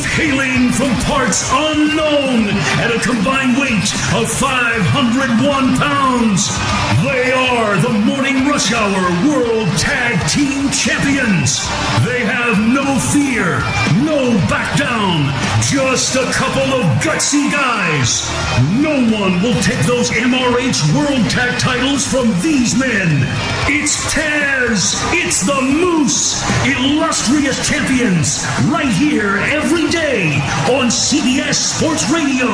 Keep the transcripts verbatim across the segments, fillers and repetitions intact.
Both hailing from parts unknown at a combined weight of five hundred one pounds. They are the Morning Rush Hour World Tag Team Champions. They have no fear, no back down, just a couple of gutsy guys. No one will take those M R H World Tag titles from these men. It's Taz, it's the Moose, illustrious champions, right here every day on C B S Sports Radio.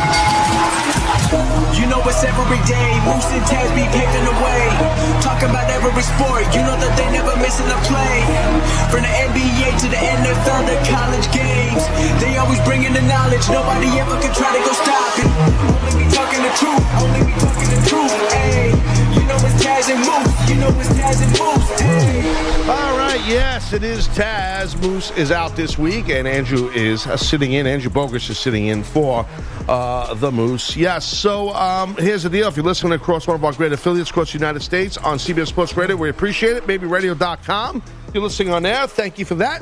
You know it's every day, Moose and Taz be paving the way. Talking about every sport, you know that they never missing a play. From the N B A to the N F L to college games, they always bringing the knowledge, nobody ever can try to go stop it. Only me talking the truth, only me talking the truth, ayy. You know it's Taz and Moose, you know it's Taz and Moose, ayy. All right, yes, it is Taz. Moose is out this week, and Andrew is uh, sitting in. Andrew Bogus is sitting in for uh, the Moose. Yes, so um, here's the deal. If you're listening across one of our great affiliates across the United States on C B S Sports Radio, we appreciate it. Baby Radio dot com. If you're listening on there, thank you for that.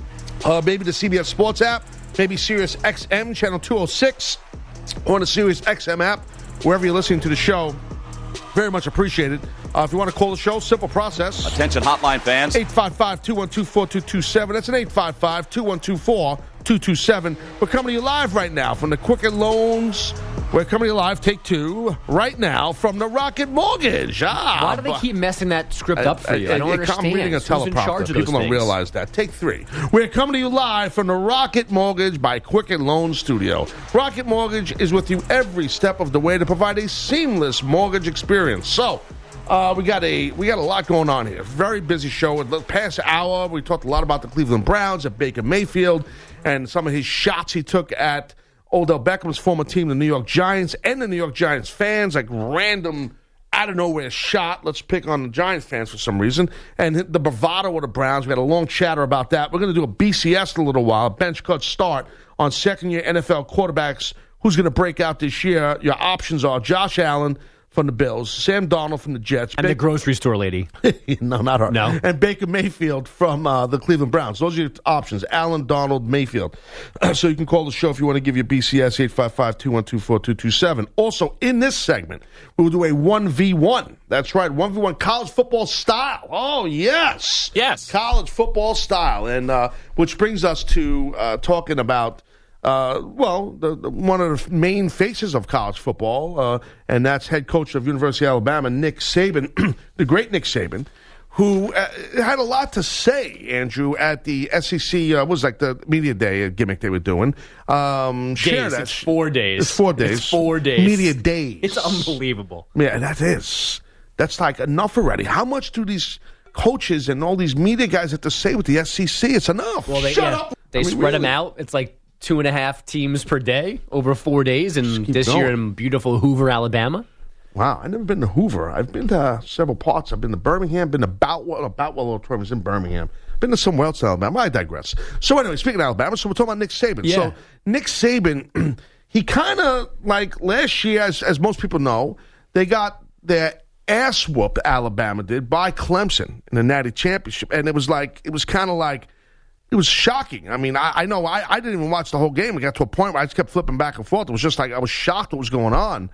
Uh, maybe the C B S Sports app, maybe Sirius X M, channel two oh six, or on the Sirius X M app, wherever you're listening to the show. Very much appreciated. Uh, if you want to call the show, simple process. Attention hotline fans. eight five five, two one two, four two two seven. That's an eight five five, two one two four, two two seven. We're coming to you live right now from the Quicken Loans. We're coming to you live, take two, right now from the Rocket Mortgage. Ah, Why do they keep messing that script up for you? I, I, I don't I, understand. I'm reading a Who's in charge teleprompter. of People those don't things? realize that. Take three. We're coming to you live from the Rocket Mortgage by Quicken Loan Studio. Rocket Mortgage is with you every step of the way to provide a seamless mortgage experience. So, Uh, we got a we got a lot going on here. Very busy show. In the past hour, we talked a lot about the Cleveland Browns, at Baker Mayfield, and some of his shots he took at Odell Beckham's former team, the New York Giants, and the New York Giants fans, like random, out of nowhere shot. Let's pick on the Giants fans for some reason. And the bravado of the Browns. We had a long chatter about that. We're going to do a B C S in a little while, a bench cut start on second-year N F L quarterbacks. Who's going to break out this year? Your options are Josh Allen from the Bills, Sam Darnold from the Jets. And Baker- the grocery store lady. no, not her. No. And Baker Mayfield from uh, the Cleveland Browns. Those are your options, Allen, Darnold, Mayfield. So you can call the show if you want to give your B C S, eight five five, two one two, four two two seven. Also, in this segment, we'll do a one v one. That's right, one v one college football style. Oh, yes. Yes. College football style. And uh, which brings us to uh, talking about Uh, well, the, the, one of the main faces of college football, uh, and that's head coach of University of Alabama, Nick Saban, the great Nick Saban, who uh, had a lot to say, Andrew, at the S E C, uh, was like the media day gimmick they were doing. Um, Days. That. It's four days. It's four days. It's four days. Media days. It's unbelievable. Yeah, that is. That's like enough already. How much do these coaches and all these media guys have to say with the S E C? It's enough. Well, they, Shut yeah, up. They I mean, spread really. them out. It's like two and a half teams per day over four days, and keep this going. year in beautiful Hoover, Alabama. Wow, I've never been to Hoover. I've been to several parts. I've been to Birmingham, been to Boutwell. Boutwell Auditorium is in Birmingham. Been to somewhere else in Alabama. I digress. So anyway, speaking of Alabama, so we're talking about Nick Saban. Yeah. So Nick Saban, he kind of, like last year, as, as most people know, they got their ass whooped, Alabama did, by Clemson in the Natty Championship. And it was like, it was kind of like, it was shocking. I mean, I, I know I, I didn't even watch the whole game. It got to a point where I just kept flipping back and forth. It was just like I was shocked what was going on.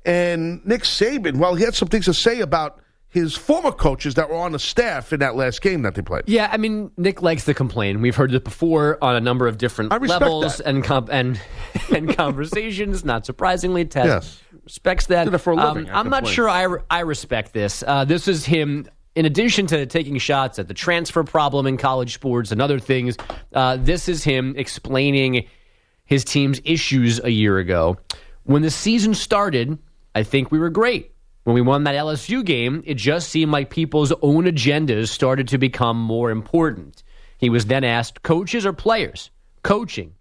And Nick Saban, well, he had some things to say about his former coaches that were on the staff in that last game that they played. Yeah, I mean, Nick likes to complain. We've heard it before on a number of different I respect levels that. and com- and and conversations. Not surprisingly, Ted Yes. respects that. Did it for a living, I I'm not complain. sure I, re- I respect this. Uh, this is him. In addition to taking shots at the transfer problem in college sports and other things, uh, this is him explaining his team's issues a year ago. When the season started, I think we were great. When we won that L S U game, it just seemed like people's own agendas started to become more important. He was then asked, coaches or players? Coaching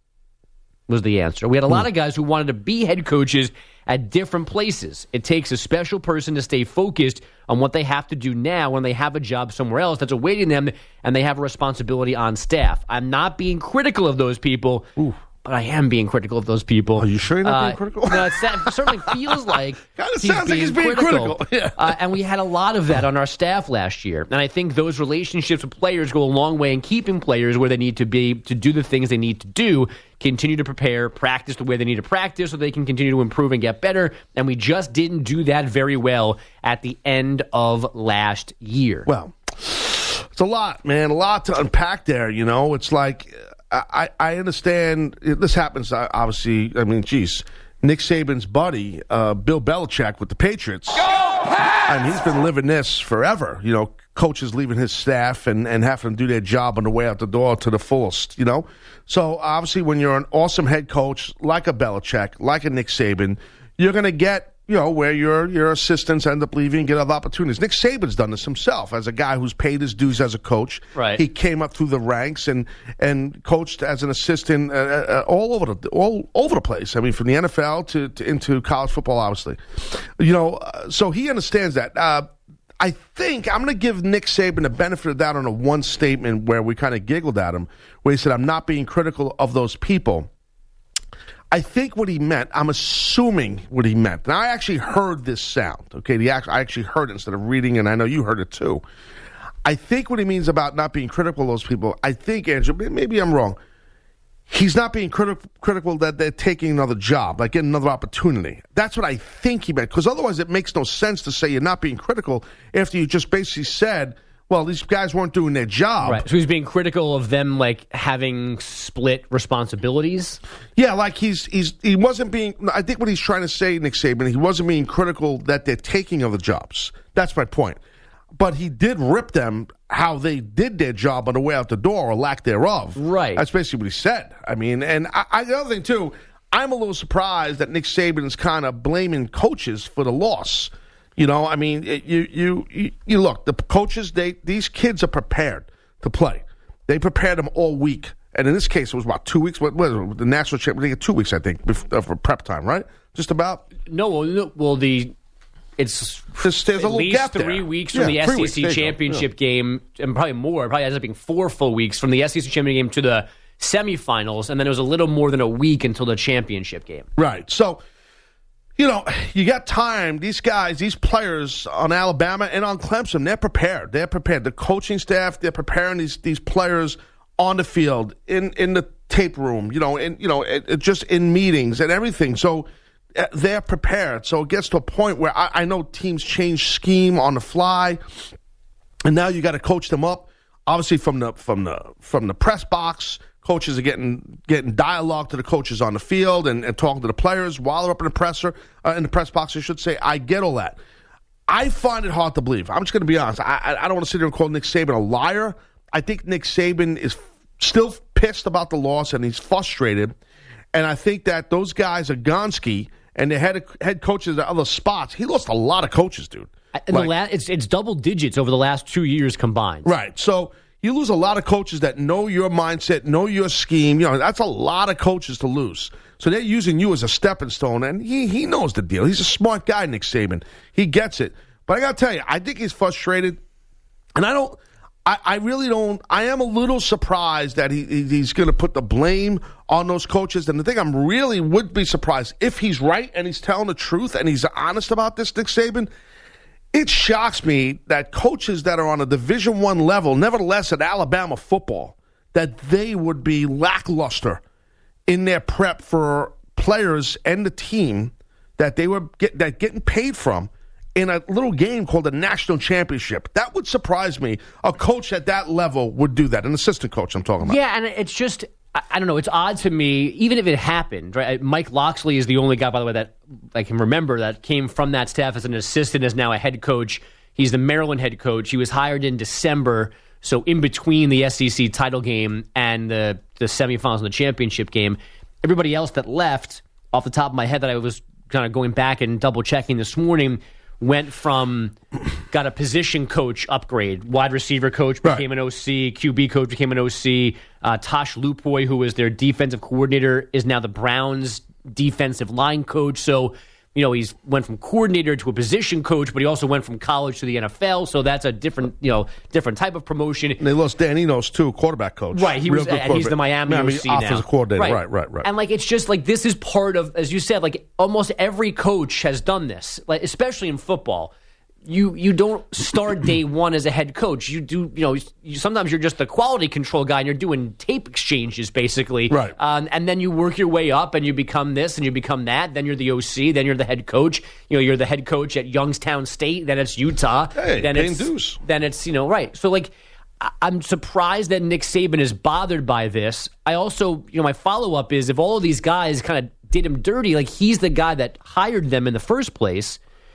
was the answer. We had a lot of guys who wanted to be head coaches at different places. It takes a special person to stay focused on what they have to do now when they have a job somewhere else that's awaiting them and they have a responsibility on staff. I'm not being critical of those people, Ooh. but I am being critical of those people. Are you sure you're not uh, being critical? No, it's, it certainly feels like Kinda he's sounds like being he's being critical. critical. Yeah. Uh, and we had a lot of that on our staff last year. And I think those relationships with players go a long way in keeping players where they need to be to do the things they need to do, continue to prepare, practice the way they need to practice so they can continue to improve and get better. And we just didn't do that very well at the end of last year. Well, it's a lot, man. A lot to unpack there, you know. It's like, I, I understand, this happens, obviously, I mean, geez, Nick Saban's buddy, uh, Bill Belichick with the Patriots. Go Pats! And he's been living this forever, you know, coaches leaving his staff and, and having to do their job on the way out the door to the fullest, you know. So, obviously, when you're an awesome head coach like a Belichick, like a Nick Saban, you're going to get, you know, where your your assistants end up leaving and get other opportunities. Nick Saban's done this himself as a guy who's paid his dues as a coach. Right. He came up through the ranks and and coached as an assistant uh, uh, all over the all over the place. I mean, from the N F L to, to into college football, obviously. You know, uh, so he understands that. Uh, I think I'm going to give Nick Saban the benefit of the doubt on a one statement where we kind of giggled at him, where he said, "I'm not being critical of those people." I think what he meant, I'm assuming what he meant, and I actually heard this sound, okay? The act, I actually heard it instead of reading, and I know you heard it too. I think what he means about not being critical of those people, I think, Andrew, maybe I'm wrong, he's not being criti- critical that they're taking another job, like getting another opportunity. That's what I think he meant, because otherwise it makes no sense to say you're not being critical after you just basically said, well, these guys weren't doing their job. Right. So he's being critical of them, like, having split responsibilities? Yeah, like he's he's he wasn't being. I think what he's trying to say, Nick Saban, he wasn't being critical that they're taking other jobs. That's my point. But he did rip them how they did their job on the way out the door or lack thereof. Right. That's basically what he said. I mean, and I, I, the other thing too, I'm a little surprised that Nick Saban is kind of blaming coaches for the loss. You know, I mean, you you you, you look, the coaches, they these kids are prepared to play. They prepared them all week. And in this case, it was about two weeks. What was it? The national championship? They get two weeks, I think, before, for prep time, right? Just about. No, well, no, well the it's there's, there's at a little least gap three there. weeks from Yeah, the three S E C weeks. championship Yeah. game, and probably more. It probably ends up being four full weeks from the S E C championship game to the semifinals, and then it was a little more than a week until the championship game. Right. So, you know, you got time. These guys, these players on Alabama and on Clemson, they're prepared. They're prepared. The coaching staff, they're preparing these these players on the field, in, in the tape room, you know, in, you know, it, it just in meetings and everything. So uh, they're prepared. So it gets to a point where I, I know teams change scheme on the fly, and now you got to coach them up. Obviously, from the from the from the press box, coaches are getting getting dialogue to the coaches on the field and, and talking to the players while they're up in the presser uh, in the press box. I should say. I get all that. I find it hard to believe. I'm just going to be honest. I, I I don't want to sit here and call Nick Saban a liar. I think Nick Saban is still pissed about the loss and he's frustrated. And I think that those guys are Gonski and the head head coaches at other spots. He lost a lot of coaches, dude. And Like- the la- it's it's double digits over the last two years combined. Right. So you lose a lot of coaches that know your mindset, know your scheme. You know, that's a lot of coaches to lose. So they're using you as a stepping stone, and he he knows the deal. He's a smart guy, Nick Saban. He gets it. But I got to tell you, I think he's frustrated, and I don't. I, I really don't. I am a little surprised that he he's going to put the blame on those coaches. And the thing I'm really would be surprised if he's right and he's telling the truth and he's honest about this, Nick Saban. It shocks me that coaches that are on a Division One level, nevertheless at Alabama football, that they would be lackluster in their prep for players and the team that they were get, that getting paid from in a little game called the National Championship. That would surprise me. A coach at that level would do that. An assistant coach I'm talking about. Yeah, and it's just, I, I don't know, it's odd to me, even if it happened, right? Mike Loxley is the only guy, by the way, that I can remember that came from that staff as an assistant, is now a head coach. He's the Maryland head coach. He was hired in December, so in between the S E C title game and the, the semifinals and the championship game. Everybody else that left, off the top of my head that I was kind of going back and double-checking this morning, went from, got a position coach upgrade. Wide receiver coach became Right. an O C. Q B coach became an O C. Uh, Tosh Lupoy, who was their defensive coordinator, is now the Browns defensive line coach. So you know, he's went from coordinator to a position coach, but he also went from college to the N F L, so that's a different, you know, different type of promotion. And they lost Dan Enos too, quarterback coach. Right, he Real was, good and he's the Miami, Miami O C now. offensive coordinator. Right. right, right, right. And like, it's just like this is part of, as you said, like almost every coach has done this, like especially in football. You you don't start day one as a head coach. You do, you know, you, sometimes you're just the quality control guy and you're doing tape exchanges, basically. Right. Um, and then you work your way up and you become this and you become that. Then you're the O C. Then you're the head coach. You know, you're the head coach at Youngstown State. Then it's Utah. Hey, then paying it's, dues. Then it's, you know, right. So, like, I- I'm surprised that Nick Saban is bothered by this. I also, you know, my follow-up is if all of these guys kind of did him dirty, like he's the guy that hired them in the first place.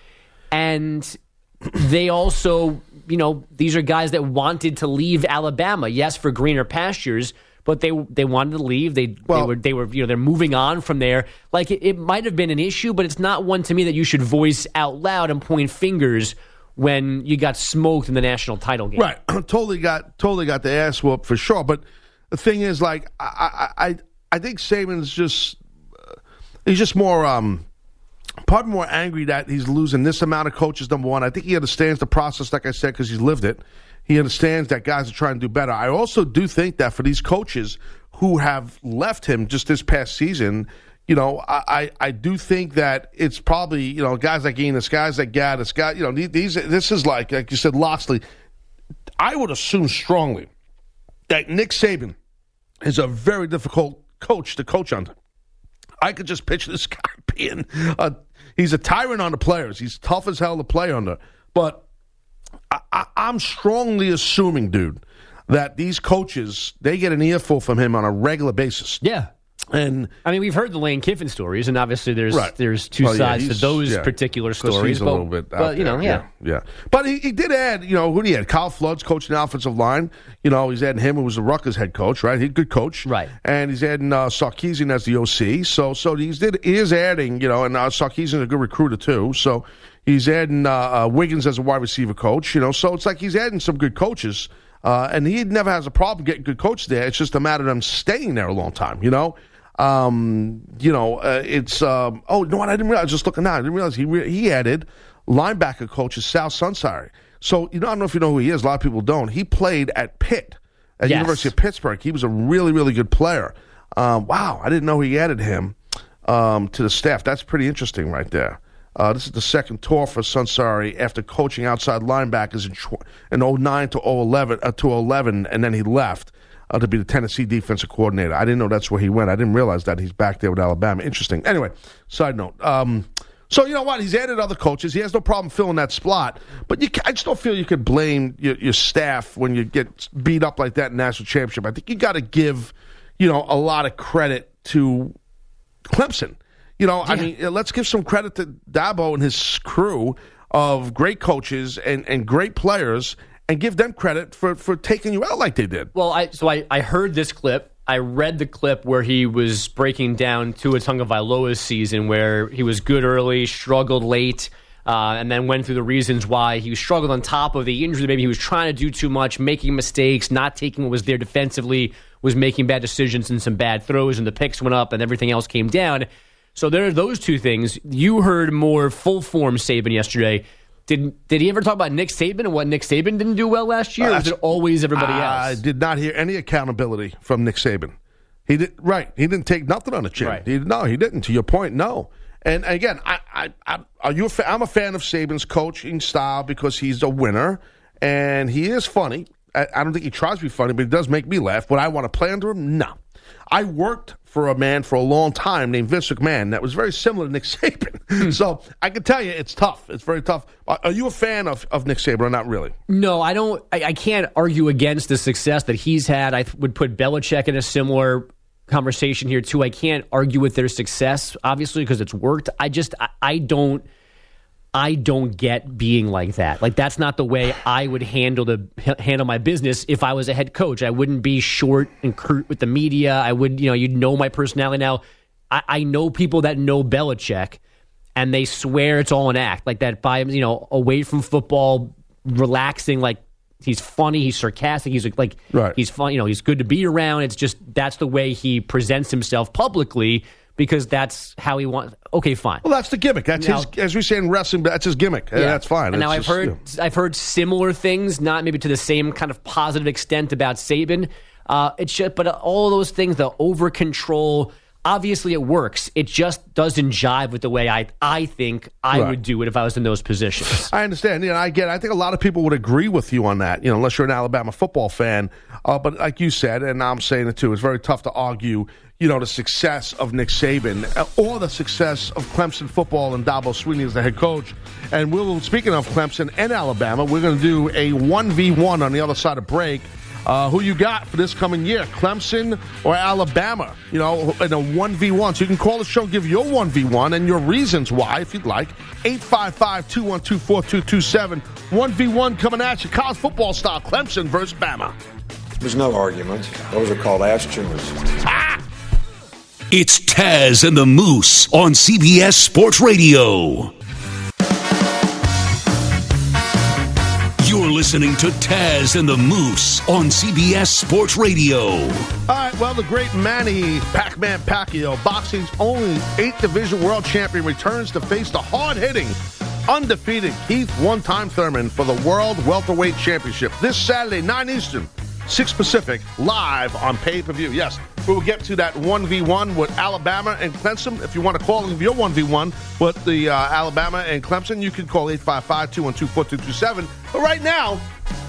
And they also, you know, these are guys that wanted to leave Alabama. Yes, for greener pastures, but they they wanted to leave. They Well, they were they were you know they're moving on from there. Like it, it might have been an issue, but it's not one to me that you should voice out loud and point fingers when you got smoked in the national title game. Right, totally got totally got the ass whooped for sure. But the thing is, like, I I I, I think Saban's just uh, he's just more. Um, Probably more angry that he's losing this amount of coaches, number one. I think he understands the process, like I said, because he's lived it. He understands that guys are trying to do better. I also do think that for these coaches who have left him just this past season, you know, I, I, I do think that it's probably, you know, guys like Enos, guys like Gaddis, guys, you know, these, this is like, like you said, Loxley. I would assume strongly that Nick Saban is a very difficult coach to coach under. I could just picture this guy being a, he's a tyrant on the players. He's tough as hell to play under. But I, I, I'm strongly assuming, dude, that these coaches, they get an earful from him on a regular basis. Yeah. And I mean, we've heard the Lane Kiffin stories, and obviously there's right. there's two well, yeah, sides to those yeah, particular 'cause stories. He's a but, little bit out but you know, there. yeah. yeah, yeah. But he, he did add, you know, who did he add? Kyle Flood's coaching the offensive line. You know, he's adding him, who was the Rutgers head coach, right? He's a good coach, right? And he's adding uh, Sarkisian as the O C. So, so he's did he is adding, you know, and uh, Sarkisian is a good recruiter too. So he's adding uh, uh, Wiggins as a wide receiver coach. You know, so it's like he's adding some good coaches. Uh, and he never has a problem getting good coaches there. It's just a matter of them staying there a long time, you know? Um, you know, uh, it's, um, oh, no, I didn't realize, I was just looking now, I didn't realize he re- he added linebacker coach is Sal Sunsari. So, you know, I don't know if you know who he is. A lot of people don't. He played at Pitt, at yes. University of Pittsburgh. He was a really, really good player. Um, wow, I didn't know he added him um, to the staff. That's pretty interesting right there. Uh, this is the second tour for Sunsari after coaching outside linebackers in, tw- in oh nine to oh eleven, uh, to eleven, and then he left uh, to be the Tennessee defensive coordinator. I didn't know that's where he went. I didn't realize that he's back there with Alabama. Interesting. Anyway, side note. Um, so, you know what? He's added other coaches. He has no problem filling that spot. But you, I just don't feel you could blame your, your staff when you get beat up like that in national championship. I think you got to give, you know, a lot of credit to Clemson. You know, yeah. I mean, let's give some credit to Dabo and his crew of great coaches and, and great players and give them credit for, for taking you out like they did. Well, I so I, I heard this clip. I read the clip where he was breaking down Tua Tagovailoa's season, where he was good early, struggled late, uh, and then went through the reasons why he struggled on top of the injury. Maybe he was trying to do too much, making mistakes, not taking what was there defensively, was making bad decisions and some bad throws, and the picks went up and everything else came down. So there are those two things. You heard more full-form Saban yesterday. Did did he ever talk about Nick Saban and what Nick Saban didn't do well last year, or was it always everybody else? I did not hear any accountability from Nick Saban. He did right. He didn't take nothing on the chin. Right. He, no, he didn't. To your point, no. And again, I, I, I, are you a fa- I'm a fan of Saban's coaching style because he's a winner and he is funny. I, I don't think he tries to be funny, but he does make me laugh. Would I want to play under him? No. I worked for a man for a long time named Vince McMahon that was very similar to Nick Saban. So I can tell you it's tough. It's very tough. Are you a fan of, of Nick Saban or not really? No, I don't. I, I can't argue against the success that he's had. I would put Belichick in a similar conversation here too. I can't argue with their success, obviously, because it's worked. I just, I, I don't. I don't get being like that. Like, that's not the way I would handle the handle my business if I was a head coach. I wouldn't be short and curt with the media. I would, you know, you'd know my personality now. I, I know people that know Belichick, and they swear it's all an act. Like that, by you know, away from football, relaxing. Like he's funny, he's sarcastic, he's like, right. he's fun. You know, he's good to be around. It's just that's the way he presents himself publicly. Because that's how he wants. Okay, fine. Well, that's the gimmick. That's Now- his, as we say in wrestling, that's his gimmick. Yeah. That's fine. And now It's I've just, heard yeah. I've heard similar things, not maybe to the same kind of positive extent about Saban. Uh, it's just, but all those things, the over control. Obviously, it works. It just doesn't jive with the way I I think I Right. would do it if I was in those positions. I understand. You know, I get. I think a lot of people would agree with you on that. You know, unless you're an Alabama football fan. Uh, but like you said, and I'm saying it too, it's very tough to argue. You know, the success of Nick Saban uh, or the success of Clemson football and Dabo Swinney as the head coach. And we'll, speaking of Clemson and Alabama, we're going to do a one v one on the other side of break. Uh, who you got for this coming year, Clemson or Alabama? You know, in a one v one. So you can call the show, give your one v one and your reasons why, if you'd like. eight five five, two one two, four two two seven. one v one coming at you, college football style, Clemson versus Bama. There's no argument. Those are called ass tumors. Ah! It's Taz and the Moose on C B S Sports Radio. You're listening to Taz and the Moose on C B S Sports Radio. All right, well, the great Manny Pac-Man Pacquiao, boxing's only eighth division world champion, returns to face the hard-hitting, undefeated Keith One-Time Thurman for the World Welterweight Championship this Saturday, nine Eastern, six Pacific, live on pay-per-view. Yes, we will get to that one v one with Alabama and Clemson. If you want to call and give your one v one with the uh, Alabama and Clemson, you can call eight five five, two one two, four two two seven. But right now,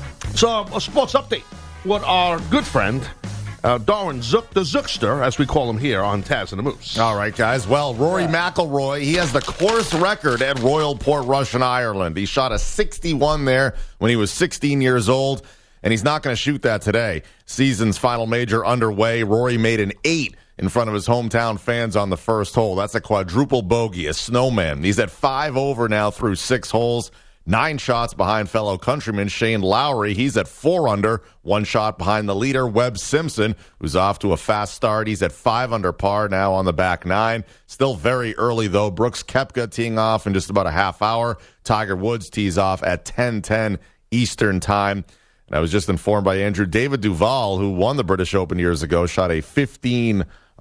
so a sports update with our good friend, uh, Darwin Zook, the Zookster, as we call him here on Taz and the Moose. All right, guys. Well, Rory McIlroy, he has the course record at Royal Port Russian Ireland. He shot a sixty-one there when he was sixteen years old, and he's not going to shoot that today. Season's final major underway. Rory made an eight in front of his hometown fans on the first hole. That's a quadruple bogey, a snowman. He's at five over now through six holes. Nine shots behind fellow countryman Shane Lowry. He's at four under, one shot behind the leader, Webb Simpson, who's off to a fast start. He's at five under par now on the back nine. Still very early, though. Brooks Koepka teeing off in just about a half hour. Tiger Woods tees off at ten ten Eastern time. And I was just informed by Andrew, David Duval, who won the British Open years ago, shot a fifteen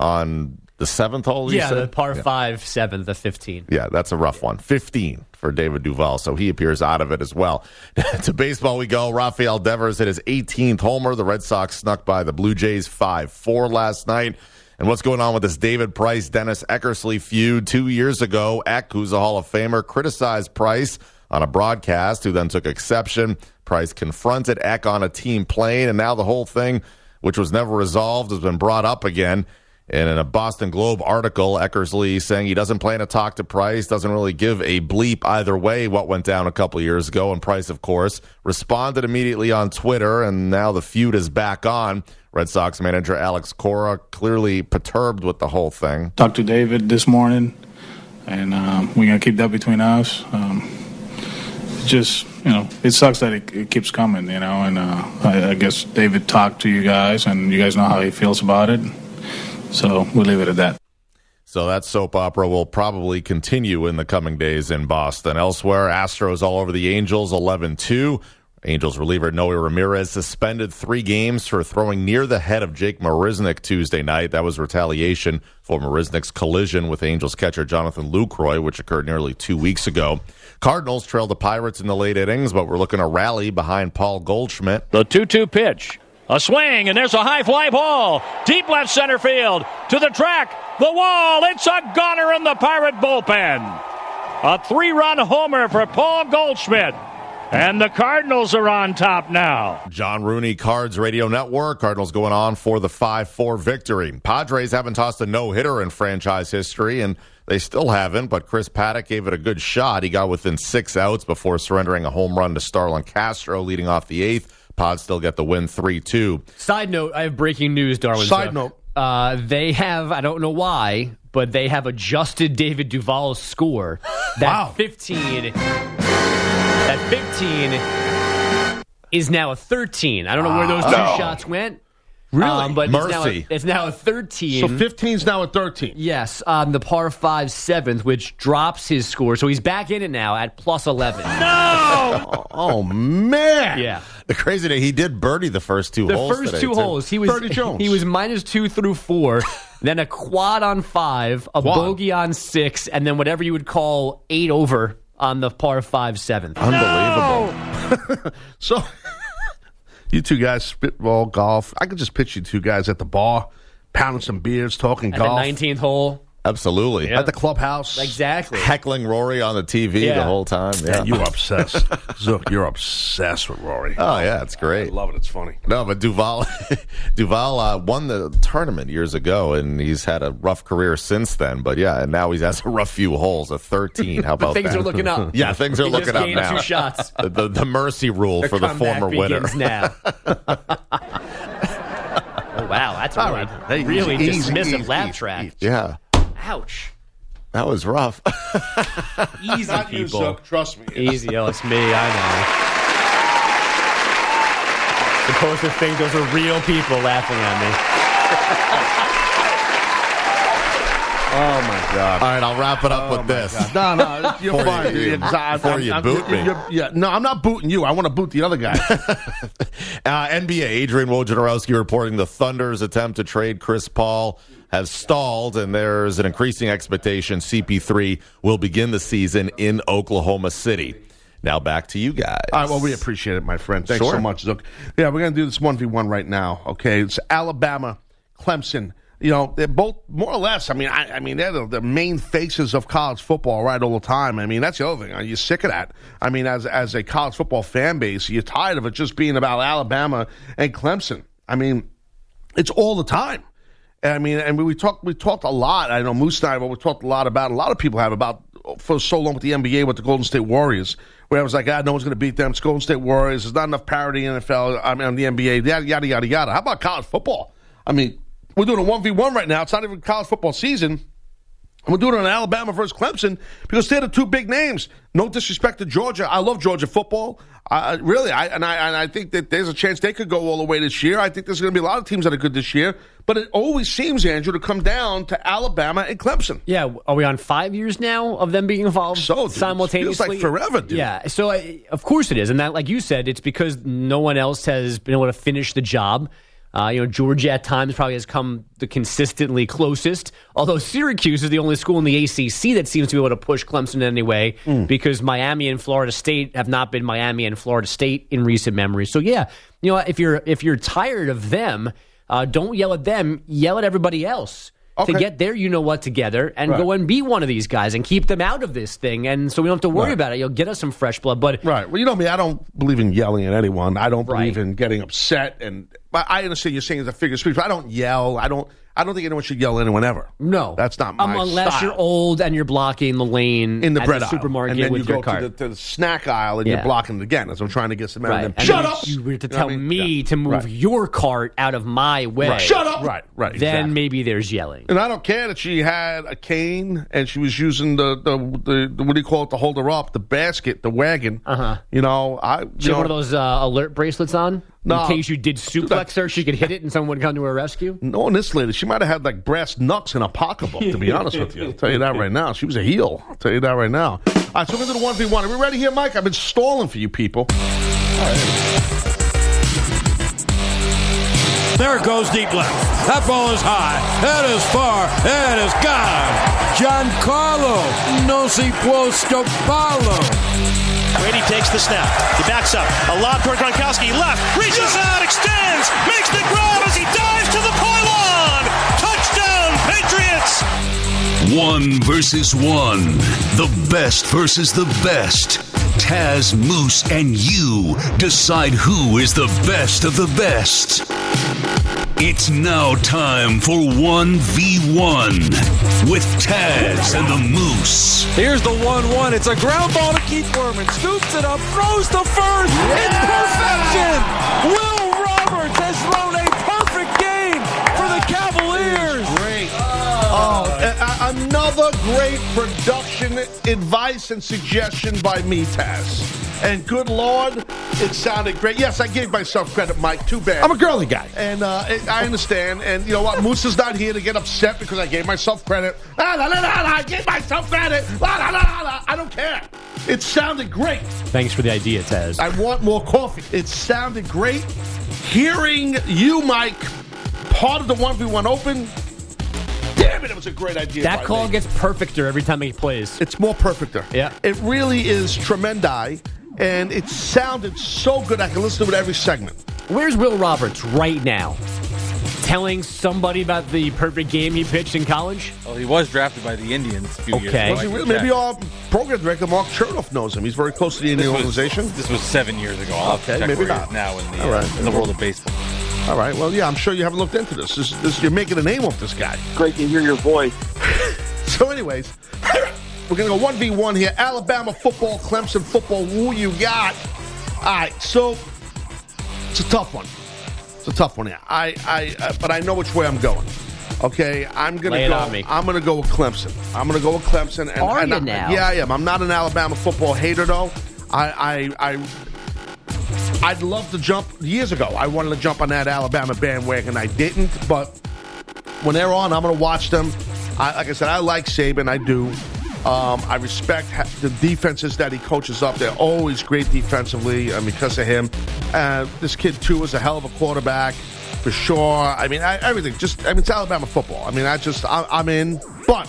on the seventh hole, you Yeah, said? the par Yeah. five, seventh, the fifteen. Yeah, that's a rough one. fifteen for David Duval, so he appears out of it as well. To baseball we go. Rafael Devers hit his eighteenth homer. The Red Sox snuck by the Blue Jays five four last night. And what's going on with this David Price, Dennis Eckersley feud? Two years ago, Eck, who's a Hall of Famer, criticized Price on a broadcast, who then took exception. Price confronted Eck on a team plane, and now the whole thing, which was never resolved, has been brought up again. And in a Boston Globe article, Eckersley saying he doesn't plan to talk to Price, doesn't really give a bleep either way what went down a couple of years ago. And Price, of course, responded immediately on Twitter, and now the feud is back on. Red Sox manager Alex Cora clearly perturbed with the whole thing. Talked to David this morning, and um, we're going to keep that between us. Um, just, you know, it sucks that it, it keeps coming, you know, and uh, I, I guess David talked to you guys, and you guys know how he feels about it. So we'll leave it at that. So that soap opera will probably continue in the coming days in Boston. Elsewhere, Astros all over the Angels, eleven two. Angels reliever Noe Ramirez suspended three games for throwing near the head of Jake Marisnick Tuesday night. That was retaliation for Marisnick's collision with Angels catcher Jonathan Lucroy, which occurred nearly two weeks ago. Cardinals trailed the Pirates in the late innings, but we're looking to rally behind Paul Goldschmidt. The two two pitch. A swing, and there's a high fly ball. Deep left center field. To the track. The wall. It's a goner in the Pirate bullpen. A three-run homer for Paul Goldschmidt. And the Cardinals are on top now. John Rooney, Cards Radio Network. Cardinals going on for the five four victory. Padres haven't tossed a no-hitter in franchise history, and they still haven't, but Chris Paddock gave it a good shot. He got within six outs before surrendering a home run to Starlin Castro, leading off the eighth. Pods still get the win three two. Side note, I have breaking news, Darwin. Side note. Uh, they have, I don't know why, but they have adjusted David Duval's score. That Wow. fifteen, that fifteen is now a thirteen. I don't know where those two no. shots went. Really? Um, but it's now, Mercy. a, it's now a thirteen. So fifteen's now at thirteen. Yes, on the par five seventh, which drops his score. So he's back in it now at plus eleven. Oh, oh, man. Yeah. The crazy thing, he did birdie the first two The holes first today, two too. holes, he was Birdie Jones. he was minus two through four. then a quad on five, a Quad. bogey on six, and then whatever you would call eight over on the par five seventh. Unbelievable. So, you two guys spitball golf. I could just picture you two guys at the bar, pounding some beers, talking At golf. the nineteenth hole. Absolutely. At the clubhouse. Exactly. Heckling Rory on the T V Yeah. the whole time. Yeah. You're obsessed. Zook, you're obsessed with Rory. Oh, yeah, it's I great. love it. It's funny. No, but Duval, Duval uh, won the tournament years ago, and he's had a rough career since then. But yeah, and now he has a rough few holes, a thirteen. How about Things that? are looking up. Yeah, things are He looking just up gained now. two shots. The, the, the mercy rule The for the comeback former winner. begins now. Oh, wow, that's All really, right. Hey, really easy, dismissive easy, laugh easy, track. easy. Yeah, Ouch. that was rough. Easy, Not you, people. Zook. Trust me. Easy. Oh, it's me. I know. Supposed to think those are real people laughing at me. Oh, my God. All right, I'll wrap it up Oh, with my this. God. No, no, you're Before fine. you- You're- I'm- before I'm- you I'm- boot me. you're- Yeah, no, I'm not booting you. I want to boot the other guy. Uh, N B A, Adrian Wojnarowski reporting the Thunder's attempt to trade Chris Paul has stalled, and there's an increasing expectation C P three will begin the season in Oklahoma City. Now back to you guys. All right, well, we appreciate it, my friend. Thanks Sure. so much, Zook. Yeah, we're going to do this one v one right now, okay? It's Alabama, Clemson. You know, they're both more or less. I mean, I, I mean, they're the, the main faces of college football, right, all the time. I mean, that's the other thing. Are you sick of that? I mean, as as a college football fan base, you're tired of it just being about Alabama and Clemson. I mean, it's all the time. I mean, and we, we talked we talked a lot. I know Moose and I, but we talked a lot about. A lot of people have about for so long with the N B A with the Golden State Warriors, where I was like, ah, no one's going to beat them. It's Golden State Warriors. There's not enough parity in the N F L. I mean, on the N B A. Yada yada yada yada. How about college football? I mean. We're doing a one v one right now. It's not even college football season. And we're doing it on Alabama versus Clemson because they're the two big names. No disrespect to Georgia. I love Georgia football. Uh, really, I and, I and I think that there's a chance they could go all the way this year. I think there's going to be a lot of teams that are good this year. But it always seems, Andrew, to come down to Alabama and Clemson. Yeah, are we on five years now of them being involved So, dude, simultaneously? it feels like forever, dude. Yeah, so I, of course it is. And that, like you said, it's because no one else has been able to finish the job. Uh, you know, Georgia at times probably has come the consistently closest, although Syracuse is the only school in the A C C that seems to be able to push Clemson in any way mm. because Miami and Florida State have not been Miami and Florida State in recent memory. So, yeah, you know, if you're if you're tired of them, uh, don't yell at them, yell at everybody else. Okay. To get their you-know-what together and right. go and be one of these guys and keep them out of this thing. And so we don't have to worry right. about it. You'll get us some fresh blood. But Right. Well, you know me. I don't believe in yelling at anyone. I don't believe right. in getting upset. And I understand you're saying it's a figure of speech, but I don't yell. I don't I don't think anyone should yell at anyone ever. No. That's not my um, Unless style. you're old and you're blocking the lane in the at bread the aisle. supermarket and then with you your go cart. to the, to the snack aisle and yeah. you're blocking it again as I'm trying to get some out right. of them. And Shut then up! You were to You know tell what I mean? me yeah. to move right. your cart out of my way. Right. Shut up! Right, right. Then exactly. maybe there's yelling. And I don't care that she had a cane and she was using the, the, the, the what do you call it, to hold her up, the basket, the wagon. Uh-huh. You know, I... You she know, had one of those uh, alert bracelets on? No. In case you did suplex her, she could hit it and someone would come to her rescue? No, and this lady, she might have had like brass knucks in a pocketbook, to be honest with you. I'll tell you that right now. She was a heel. I'll tell you that right now. All right, so we're going to do the one v one. Are we ready here, Mike? I've been stalling for you people. All right. There it goes deep left. That ball is high. That is far. That is gone. Giancarlo no si può stopparlo. Brady takes the snap. He backs up. A lob toward Gronkowski. Left. Reaches out. Extends. Makes the grab as he dives to the pylon. Touchdown, Patriots. One versus one. The best versus the best. Taz, Moose, and you decide who is the best of the best. It's now time for one v one with Taz and the Moose. Here's the one one. It's a ground ball to Keith Werman. Scoops it up, throws to first. Yeah! It's perfection. Will Roberts has thrown a perfect game for the Cavaliers. Great. Oh, a- a- another great production advice and suggestion by me, Taz. And good Lord, it sounded great. Yes, I gave myself credit, Mike. Too bad. I'm a girly guy. And uh, I understand. And you know what? Moose is not here to get upset because I gave myself credit. La, la, la, la, la, I gave myself credit. La, la, la, la, la. I don't care. It sounded great. Thanks for the idea, Taz. I want more coffee. It sounded great. Hearing you, Mike, part of the one v one Open, was a great idea. That by call me. gets perfecter every time he plays. It's more perfecter. Yeah. It really is tremendi, and it sounded so good I can listen to it every segment. Where's Will Roberts right now? Telling somebody about the perfect game he pitched in college? Well, he was drafted by the Indians a few Okay. years ago. Was he really? Maybe our program director, Mark Chernoff, knows him. He's very close to the Indian This was- organization. This was seven years ago. I'll Okay, check maybe where he not. is now in the, All right. uh, in the world of baseball. All right. Well, yeah, I'm sure you haven't looked into this. This, this you're making a name off this guy. Great to hear your voice. So, anyways, we're going to go one v one here. Alabama football, Clemson football. Who you got? All right. So, it's a tough one. It's a tough one here. I, I, uh, but I know which way I'm going. Okay, I'm gonna Lay it go. on me. I'm gonna go with Clemson. I'm gonna go with Clemson. And, Are and you I, now? Yeah, I am. I'm not an Alabama football hater though. I, I, I, I'd love to jump. Years ago, I wanted to jump on that Alabama bandwagon. I didn't, but when they're on, I'm gonna watch them. I, like I said, I like Saban. I do. Um, I respect ha- the defenses that he coaches up. They're always great defensively, and because of him, uh, this kid too is a hell of a quarterback. For sure. I mean, I, everything. Just, I mean, it's Alabama football. I mean, I just, I, I'm in. But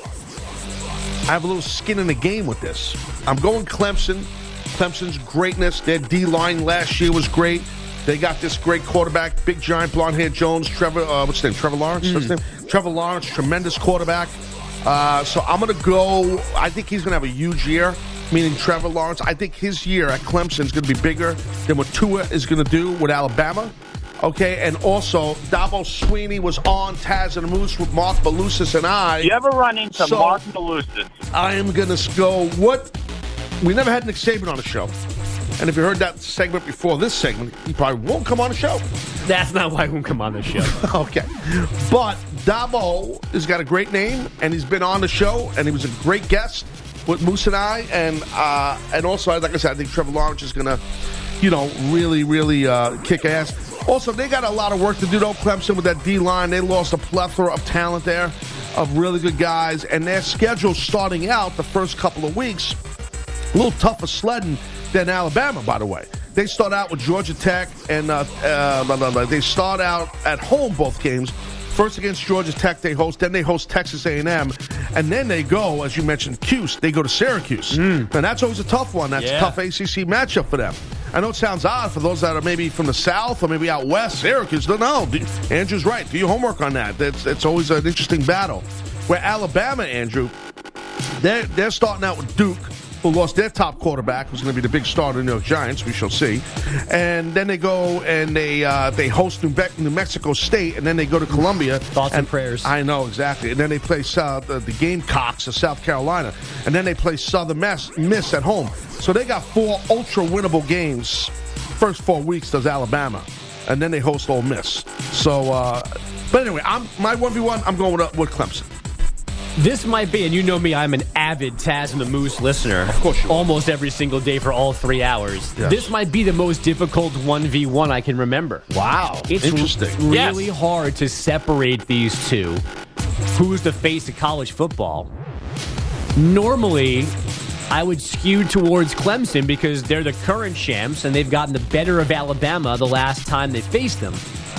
I have a little skin in the game with this. I'm going Clemson. Clemson's greatness. Their D-line last year was great. They got this great quarterback, big giant blonde-haired Jones, Trevor, uh, what's his name? Trevor Lawrence? Mm. What's his name? Trevor Lawrence, tremendous quarterback. Uh, so I'm going to go, I think he's going to have a huge year, meaning Trevor Lawrence. I think his year at Clemson is going to be bigger than what Tua is going to do with Alabama. Okay, and also, Dabo Sweeney was on Taz and the Moose with Mark Malusis and I. You ever run into So- Mark Malusis? I am going to go, what? We never had Nick Saban on the show. And if you heard that segment before this segment, he probably won't come on the show. That's not why he won't come on the show. Okay. But Dabo has got a great name, and he's been on the show, and he was a great guest with Moose and I. And uh, and also, like I said, I think Trevor Lawrence is going to, you know, really, really uh, kick ass. Also, they got a lot of work to do, though, Clemson, with that D-line. They lost a plethora of talent there, of really good guys. And their schedule starting out the first couple of weeks, a little tougher sledding than Alabama, by the way. They start out with Georgia Tech, and uh, uh, blah, blah, blah. They start out at home both games. First against Georgia Tech, they host. Then they host Texas A and M. And then they go, as you mentioned, Cuse. They go to Syracuse. Mm. And that's always a tough one. That's Yeah. a tough A C C matchup for them. I know it sounds odd for those that are maybe from the South or maybe out west. Syracuse, no, no. Andrew's right. Do your homework on that. That's, it's always an interesting battle. Where Alabama, Andrew, they're, they're starting out with Duke, who lost their top quarterback, who's going to be the big star of the New York Giants. We shall see. And then they go and they uh, they host New, Be- New Mexico State, and then they go to Columbia. Thoughts and prayers. I know, exactly. And then they play South, uh, the Gamecocks of South Carolina. And then they play Southern Miss, Miss at home. So they got four ultra-winnable games. First four weeks does Alabama. And then they host Ole Miss. So, uh, but anyway, I'm my one v one, I'm going with, uh, with Clemson. This might be, and you know me, I'm an avid Taz and the Moose listener. Of course you are. Almost every single day for all three hours. Yes. This might be the most difficult one v one I can remember. Wow. It's Interesting. really Yes. hard to separate these two. Who's the face of college football? Normally, I would skew towards Clemson because they're the current champs and they've gotten the better of Alabama the last time they faced them.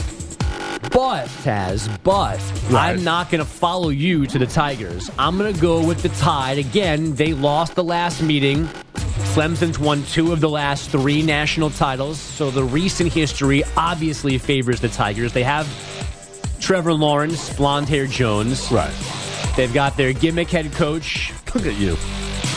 But, Taz, but Right. I'm not going to follow you to the Tigers. I'm going to go with the Tide. Again, they lost the last meeting. Clemson's won two of the last three national titles, so the recent history obviously favors the Tigers. They have Trevor Lawrence, blonde-haired Jones. Right. They've got their gimmick head coach. Look at you.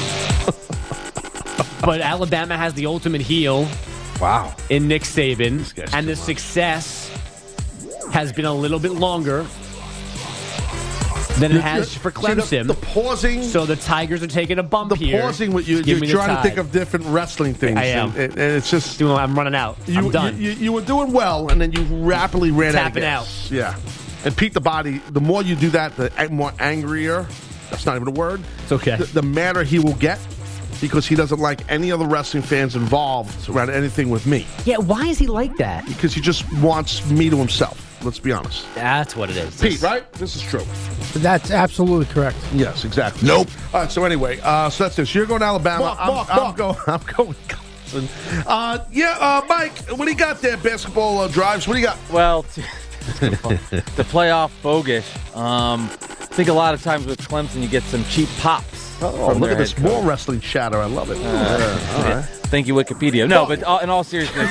But Alabama has the ultimate heel Wow. in Nick Saban, guy's and too the much. success has been a little bit longer than it has for See, Clemson. the, the pausing, so the Tigers are taking a bump the here. pausing with you, Give you're me the trying to Tide. think of different wrestling things. I am. And, and it's just, Doing- I'm running out. you, I'm done. You, you, you were doing well, and then you rapidly ran Tapping out of gas. Yeah. And Pete the Body, the more you do that, the ang- more angrier, that's not even a word, It's okay. the, the madder he will get, because he doesn't like any other wrestling fans involved around anything with me. Yeah, why is he like that? Because he just wants me to himself. Let's be honest. That's what it is. Pete, right? This is true. That's absolutely correct. Yes, exactly. Nope. All right, so anyway, uh, so that's this. You're going to Alabama. Mark, I'm, Mark, I'm, Mark. Going, I'm going Clemson. Uh, yeah, uh, Mike, what do you got there, basketball uh, drives? What do you got? Well, to, to play off bogus, um, think a lot of times with Clemson, you get some cheap pops. Oh, from look their at this head coach. more wrestling chatter. I love it. Uh, Yeah, all right. Thank you, Wikipedia. No, but all, in all seriousness,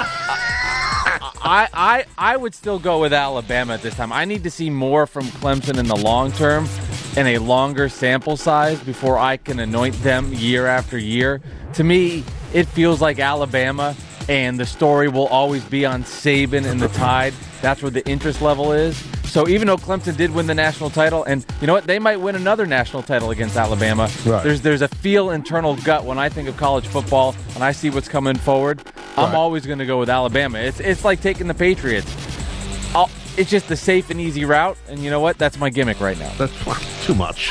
I, I I would still go with Alabama at this time. I need to see more from Clemson in the long term and a longer sample size before I can anoint them year after year. To me, it feels like Alabama, and the story will always be on Saban and the Tide. That's where the interest level is. So even though Clemson did win the national title, and you know what, they might win another national title against Alabama. Right. There's there's a feel internal gut when I think of college football and I see what's coming forward. I'm Right. always going to go with Alabama. It's it's like taking the Patriots. I'll, it's just a safe and easy route, and you know what? That's my gimmick right now. That's too much.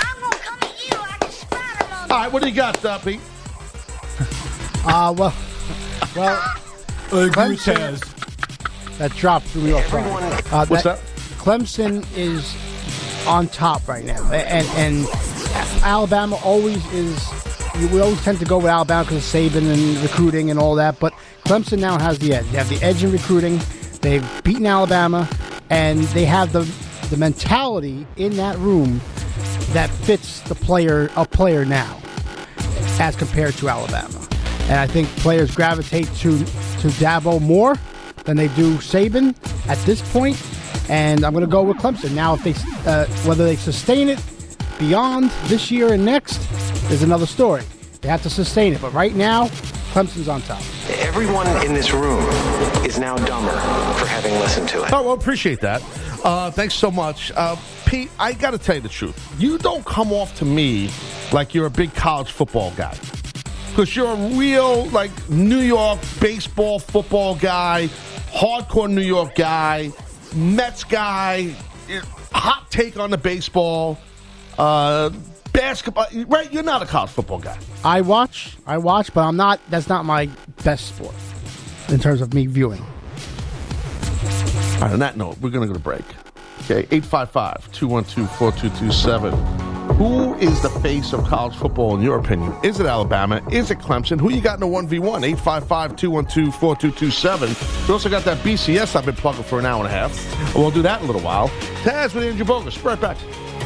All right, what do you got, uh, Pete? Uh, well, well, Clemson, that dropped threw me off. Uh, What's that? Clemson is on top right now, and and Alabama always is. We always tend to go with Alabama because of Saban and recruiting and all that, but Clemson now has the edge. They have the edge in recruiting. They've beaten Alabama, and they have the the mentality in that room that fits the player a player now, as compared to Alabama. And I think players gravitate to to Dabo more than they do Saban at this point. And I'm going to go with Clemson. Now, if they uh, whether they sustain it beyond this year and next is another story. They have to sustain it. But right now, Clemson's on top. Everyone in this room is now dumber for having listened to it. Oh, well, appreciate that. Uh, thanks so much. Uh, Pete, I got to tell you the truth. You don't come off to me like you're a big college football guy. Because you're a real, like, New York baseball, football guy, hardcore New York guy, Mets guy, hot take on the baseball, uh, basketball. Right? You're not a college football guy. I watch, I watch, but I'm not. That's not my best sport in terms of me viewing. All right, on that note, we're going to go to break. Okay, eight five five, two one two, four two two seven. Who is the face of college football in your opinion? Is it Alabama? Is it Clemson? Who you got in the one v one? eight five five, two one two, four two two seven. We also got that B C S I've been plugging for an hour and a half. We'll do that in a little while. Taz with Andrew Bogus. Right back.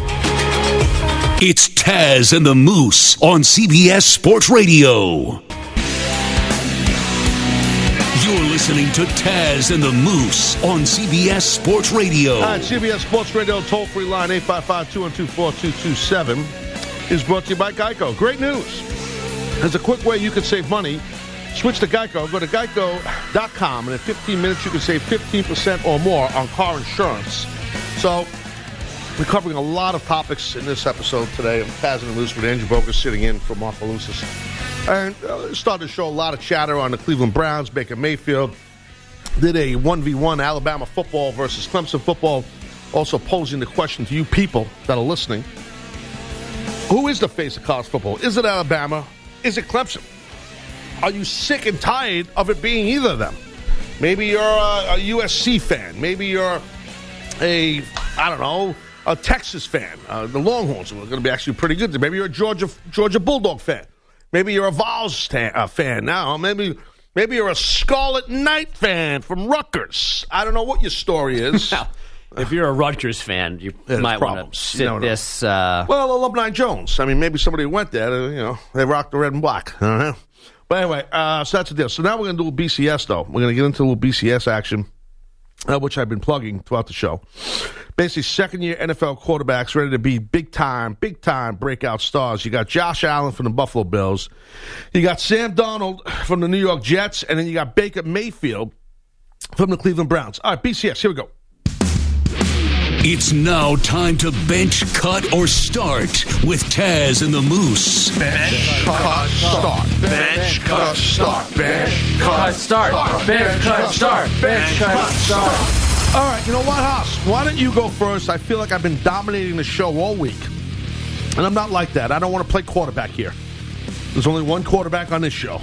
It's Taz and the Moose on C B S Sports Radio. You're listening to Taz and the Moose on C B S Sports Radio. All right, C B S Sports Radio toll-free line eight five five, two one two, four two two seven is brought to you by Geico. Great news. There's a quick way you can save money. Switch to Geico. Go to geico dot com, and in fifteen minutes you can save fifteen percent or more on car insurance. So we're covering a lot of topics in this episode today of Taz and the Moose with Andrew Bogus sitting in for Mark Malusis. And uh, started to show a lot of chatter on the Cleveland Browns. Baker Mayfield did a one v one Alabama football versus Clemson football, also posing the question to you people that are listening. Who is the face of college football? Is it Alabama? Is it Clemson? Are you sick and tired of it being either of them? Maybe you're a, a U S C fan. Maybe you're a, I don't know, a Texas fan. Uh, the Longhorns are going to be actually pretty good. Maybe you're a Georgia Georgia Bulldog fan. Maybe you're a Vols sta- uh, fan now. Maybe maybe you're a Scarlet Knight fan from Rutgers. I don't know what your story is. Well, if you're a Rutgers fan, you There's might want problems. to sit You never know. this. Uh, Well, Alumni Jones. I mean, maybe somebody who went there, uh, you know, they rocked the red and black. I don't know. But anyway, uh, so that's the deal. So now we're going to do a B C S, though. We're going to get into a little B C S action, uh, which I've been plugging throughout the show. Basically, second-year N F L quarterbacks ready to be big-time, big-time breakout stars. You got Josh Allen from the Buffalo Bills. You got Sam Darnold from the New York Jets. And then you got Baker Mayfield from the Cleveland Browns. All right, B C S, here we go. It's now time to bench, cut, or start with Taz and the Moose. Bench, cut, start. Bench, cut, start. Bench, cut, start. Bench, cut, start. Bench, cut, start. All right, you know what, Haas? Why don't you go first? I feel like I've been dominating the show all week. And I'm not like that. I don't want to play quarterback here. There's only one quarterback on this show.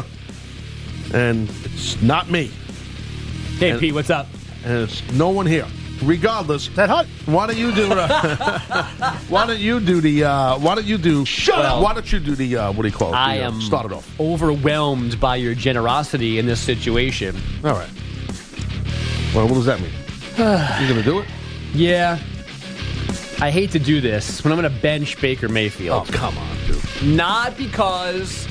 And it's not me. hey, and, Pete, what's up? And it's no one here. Regardless, that hot. Why don't you do? Uh, why don't you do the? Uh, why don't you do? Shut well, up. Why don't you do the? Uh, what do you call it? The, I uh, am start it off. overwhelmed by your generosity in this situation. All right. Well, what does that mean? You gonna do it? Yeah. I hate to do this, but I'm going to bench Baker Mayfield. Oh, come on, dude. Not because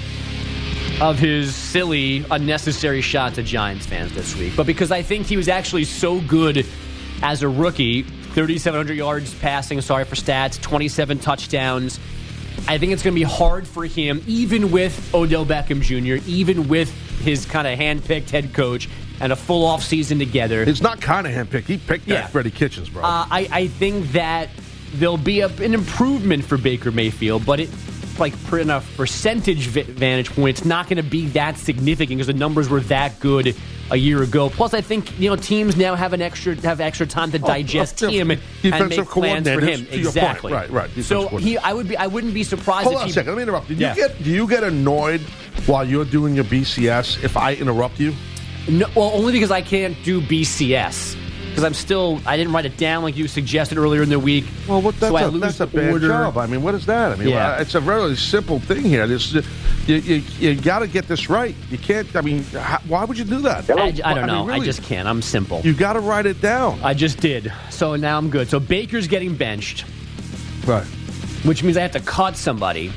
of his silly, unnecessary shots at Giants fans this week, but because I think he was actually so good as a rookie. thirty-seven hundred yards passing, sorry for stats, twenty-seven touchdowns. I think it's going to be hard for him, even with Odell Beckham Junior, even with his kind of hand-picked head coach and a full offseason together. It's not kind of handpicked. He picked Yeah. that Freddie Kitchens, bro. Uh, I, I think that there'll be a, an improvement for Baker Mayfield, but it, like, in a percentage v- vantage point, it's not going to be that significant because the numbers were that good a year ago. Plus, I think you know teams now have an extra have extra time to digest oh, him and, and defensive make plans for him. coordinators, to your point. Exactly. Right, right. defensive So coordinator. he, I would be, I wouldn't be surprised Hold if on he. a second. Let me interrupt. Did Yeah. you get? Do you get annoyed while you're doing your B C S if I interrupt you? No, well, only because I can't do B C S. Because I'm still, I didn't write it down like you suggested earlier in the week. Well, what, that's, so I a, lose that's a the bad order. job. I mean, what is that? I mean, Yeah. well, it's a really simple thing here. This, you you, you got to get this right. You can't. I mean, how, why would you do that? I, I don't know. mean, really, I just can't. I'm simple. You got to write it down. I just did. So now I'm good. So Baker's getting benched, Right. which means I have to cut somebody.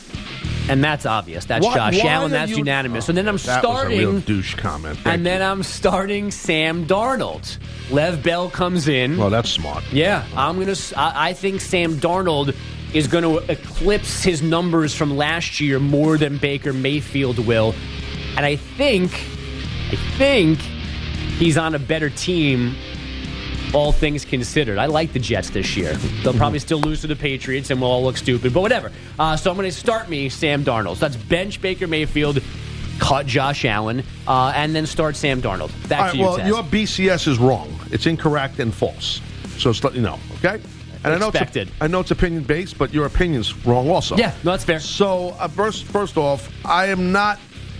And that's obvious. That's Why- Josh why Allen. are That's you- unanimous. So then I'm That was a real starting. douche comment. Thank And then I'm starting Sam Darnold. Lev Bell comes in. Well, that's smart. Yeah, I'm gonna. I I think Sam Darnold is going to eclipse his numbers from last year more than Baker Mayfield will, and I think, I think he's on a better team. All things considered, I like the Jets this year. They'll probably still lose to the Patriots, and we'll all look stupid. But whatever. Uh, so I'm going to start me Sam Darnold. So that's bench Baker Mayfield, cut Josh Allen, uh, and then start Sam Darnold. Back All right, to you, well, Taz. your B C S is wrong. It's incorrect and false. So just let you know, okay? And Expected. I know it's, I know it's opinion based, but your opinion's wrong also. Yeah, no, that's fair. So uh, first, first off, I am not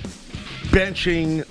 benching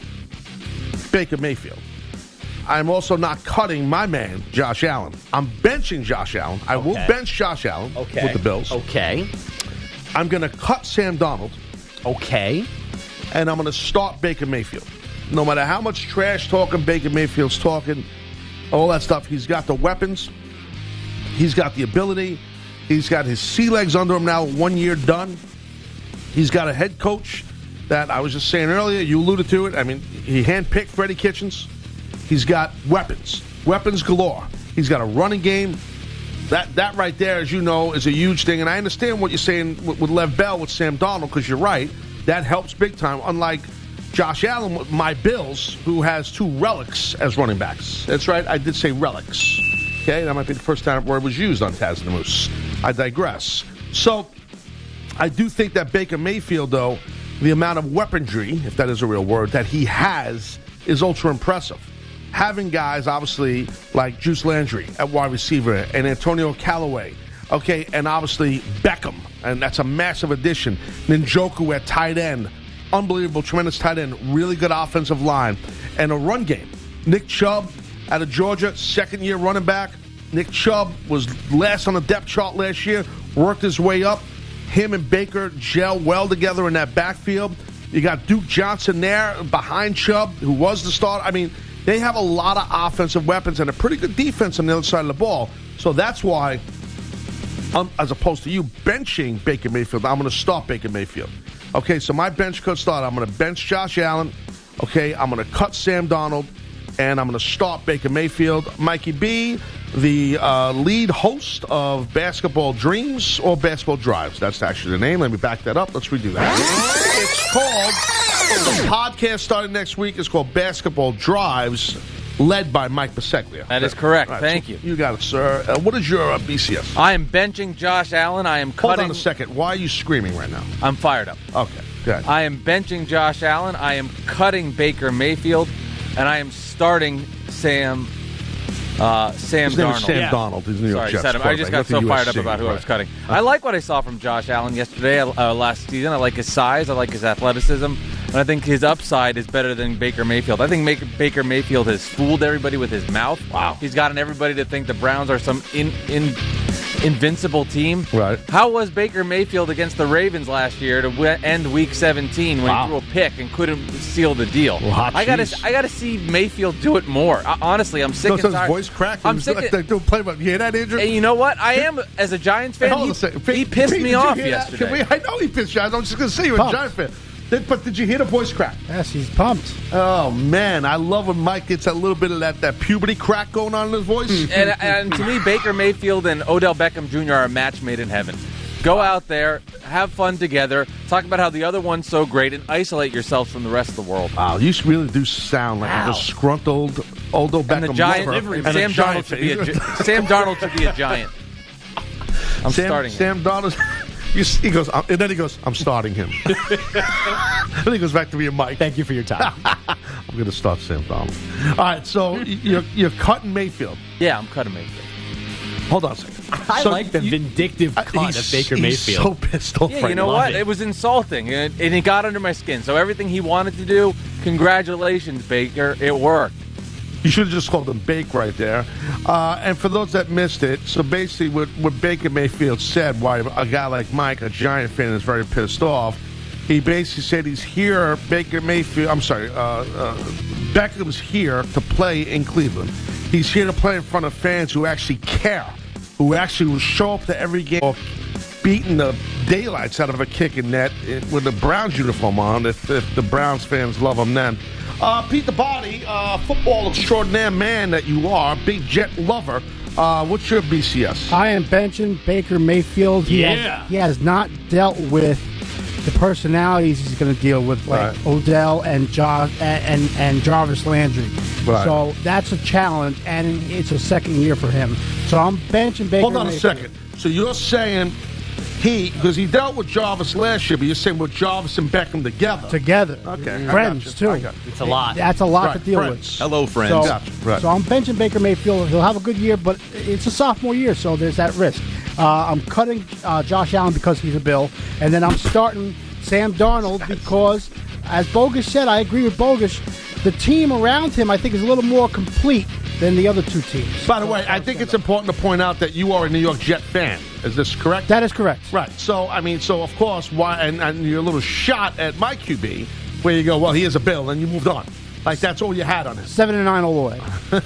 Baker Mayfield. I'm also not cutting my man, Josh Allen. I'm benching Josh Allen. I will Okay. bench Josh Allen Okay. with the Bills. Okay. I'm going to cut Sam Donald. Okay. And I'm going to start Baker Mayfield. No matter how much trash talking Baker Mayfield's talking, all that stuff, he's got the weapons. He's got the ability. He's got his sea legs under him now, one year done. He's got a head coach that I was just saying earlier, you alluded to it. I mean, he handpicked Freddie Kitchens. He's got weapons, weapons galore. He's got a running game. That that right there, as you know, is a huge thing. And I understand what you're saying with, with Lev Bell, with Sam Darnold, because you're right. That helps big time, unlike Josh Allen with my Bills, who has two relics as running backs. That's right, I did say relics. Okay, that might be the first time word was used on Taz the Moose. I digress. So, I do think that Baker Mayfield, though, the amount of weaponry, if that is a real word, that he has is ultra impressive. Having guys, obviously, like Juice Landry at wide receiver and Antonio Callaway, okay, and obviously Beckham, and that's a massive addition. Njoku at tight end, unbelievable, tremendous tight end, really good offensive line, and a run game. Nick Chubb out of Georgia, second-year running back. Nick Chubb was last on the depth chart last year, worked his way up. Him and Baker gel well together in that backfield. You got Duke Johnson there behind Chubb, who was the starter. I mean, they have a lot of offensive weapons and a pretty good defense on the other side of the ball. So that's why, um, as opposed to you benching Baker Mayfield, I'm going to start Baker Mayfield. Okay, so my bench could start. I'm going to bench Josh Allen. Okay, I'm going to cut Sam Darnold, and I'm going to start Baker Mayfield. Mikey B, the uh, lead host of Basketball Dreams or Basketball Drives. That's actually the name. Let me back that up. Let's redo that. It's called, the podcast starting next week is called Basketball Drives, led by Mike Biseglia. That is correct. All right, Thank so you. You got it, sir. Uh, what is your uh, B C S? I am benching Josh Allen. I am Hold cutting. on a second. Why are you screaming right now? I'm fired up. Okay, good. I am benching Josh Allen. I am cutting Baker Mayfield, and I am starting Sam. Uh, Sam His name Darnold. is Sam Yeah. Donald. He's the New York Sorry, Jets said him. I just got quarterback. so Not fired the up U S C, about who I was right. cutting. I like what I saw from Josh Allen yesterday, uh, last season. I like his size. I like his athleticism. And I think his upside is better than Baker Mayfield. I think Make- Baker Mayfield has fooled everybody with his mouth. Wow. He's gotten everybody to think the Browns are some in, in invincible team. Right. How was Baker Mayfield against the Ravens last year to w- end Week seventeen when Wow. he threw a pick and couldn't seal the deal? Wow, I gotta, jeez. I gotta see Mayfield do it more. I, honestly, I'm sick No, and so his tired. voice cracked. He I'm was sick. like, of, they do play, but you hear that, Andrew? and you know what? I am as a Giants fan. Hold on he, a second. he Pete, pissed Pete, me did you off hear that? yesterday. Can we, I know he pissed you. I was just going to say you're a Pumped. Giant fan. Did, but did you hear the voice crack? Yes, he's pumped. Oh, man. I love when Mike gets a little bit of that, that puberty crack going on in his voice. and, and to me, Baker Mayfield and Odell Beckham Junior are a match made in heaven. Go out there, have fun together, talk about how the other one's so great, and isolate yourselves from the rest of the world. Wow, you really do sound like Wow. a disgruntled Odell Beckham And the Giant, lover. and a Sam Giant Darnold should be a fan. gi- Sam Darnold should be a Giant. I'm Sam, starting. him. Sam Donald. You see, he goes, uh, and then he goes, I'm starting him. Then he goes back to being Mike. Thank you for your time. I'm going to start Sam Donald. All right, so you're, you're cutting Mayfield. Yeah, I'm cutting Mayfield. Hold on a second. I So like the you- vindictive uh, cut he's- of Baker he's Mayfield. so pissed off Yeah, right you know now. what? it. It was insulting, and, and he got under my skin. So everything he wanted to do, congratulations, Baker. It worked. You should have just called him Bake right there. Uh, and for those that missed it, so basically what, what Baker Mayfield said, why a guy like Mike, a Giant fan, is very pissed off, he basically said he's here, Baker Mayfield, I'm sorry, uh, uh, Beckham's here to play in Cleveland. He's here to play in front of fans who actually care, who actually will show up to every game or beating the daylights out of a kicking net with the Browns uniform on, if, if the Browns fans love him then. Uh, Pete the Body, uh, football extraordinaire man that you are, big Jet lover. Uh, what's your B C S? I am benching Baker Mayfield. He Yeah. Has, he has not dealt with the personalities he's going to deal with, like Right. Odell and, jo- and, and and Jarvis Landry. Right. So that's a challenge, and it's a second year for him. So I'm benching Baker Hold on a Mayfield. second. So you're saying he, because he dealt with Jarvis last year, but you're saying with Jarvis and Beckham together. Together. Okay. I Friends, got you. too. I got you. It's a lot. That's a lot Right, to deal friends. with. Hello, friends. So, Gotcha. Right. so I'm benching Baker Mayfield. He'll have a good year, but it's a sophomore year, so there's that risk. Uh, I'm cutting uh, Josh Allen because he's a Bill, and then I'm starting Sam Darnold because, as Bogus said, I agree with Bogus, the team around him I think is a little more complete than the other two teams. By the way, I think it's important to point out that you are a New York Jet fan. Is this correct? That is correct. Right. So, I mean, so of course, why, and, and your little shot at my Q B, where you go, well, he is a Bill, and you moved on. Like, that's all you had on it. Seven and nine all the way.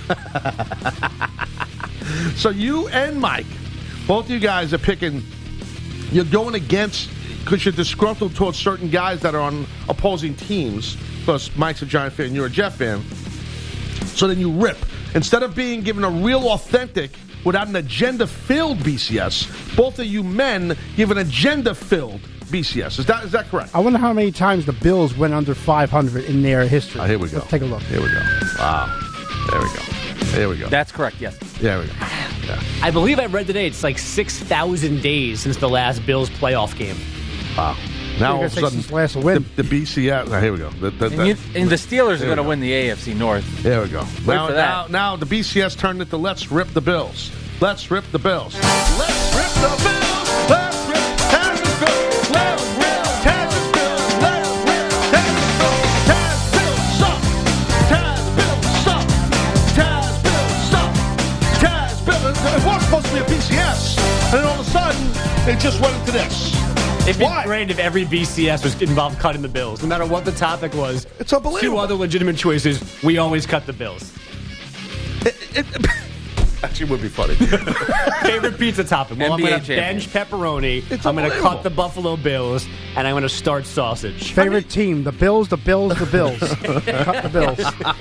So you and Mike, both of you guys are picking, you're going against, because you're disgruntled towards certain guys that are on opposing teams, because Mike's a Giant fan, you're a Jet fan. So then you rip. Instead of being given a real authentic, without an agenda-filled B C S, both of you men give an agenda-filled B C S. Is that is that correct? I wonder how many times the Bills went under five hundred in their history. Oh, here we go. Let's take a look. Here we go. Wow. There we go. There we go. That's correct, yes. There we go. Yeah. I believe I read today it's like six thousand days since the last Bills playoff game. Wow. Now all You're of a gonna sudden, say since last win. The, the B C S. Oh, here we go. The, the, And, you, and the Steelers There are we going to go. win the A F C North. There we go. Now, for now, that. now the B C S turned into let's rip the Bills. Let's rip the Bills. Let's rip the Bills. Let's rip Taz's Bills. Let's rip Taz's Bills. Let's rip Taz's Bills. Taz Bills suck. Taz Bills suck. Taz Bills suck. Taz Bills. It was supposed to be a B C S, and then all of a sudden it just went into this. It'd be Why? great if every B C S was involved cutting the Bills, no matter what the topic was. It's unbelievable. Two other legitimate choices. We always cut the Bills. It, it, actually would be funny. Favorite pizza topping? Well, N B A I'm going to champion. bench pepperoni. It's I'm going to unbelievable. cut the Buffalo Bills, and I'm going to start sausage. Favorite team, the Bills, the Bills, the Bills. Cut the Bills.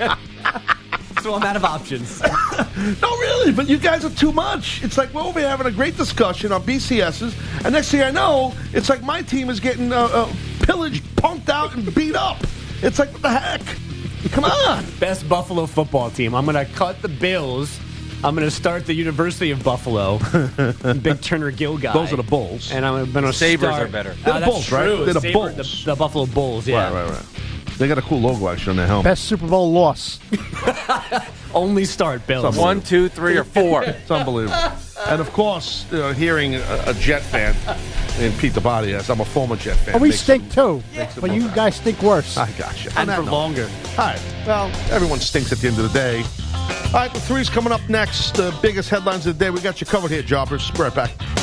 So I'm out of options. No, really, but you guys are too much. It's like we're over here having a great discussion on B C Ss, and next thing I know, it's like my team is getting uh, uh, pillaged, punked out, and beat up. It's like, what the heck? Come on. Best Buffalo football team. I'm going to cut the Bills. I'm going to start the University of Buffalo. Big Turner Gill guy. Those are the Bulls. And I'm going to Sabres start. are better. They're Uh, the that's Bulls, right? true. They're the Sabre- Bulls. The, the Buffalo Bulls, yeah. Right, right, right. They got a cool logo actually on their helmet. Best Super Bowl loss. Only start Bills. One, two, three, or four. It's unbelievable. And of course, you know, hearing a, a Jet fan in Pete the Body, yes, I'm a former Jet fan. Oh, we makes stink it- too. makes it But more you bad. guys stink worse. I got you. And for longer. All right. Well, everyone stinks at the end of the day. All right, the three's coming up next. The biggest headlines of the day. We got you covered here, Jobbers. Be right back.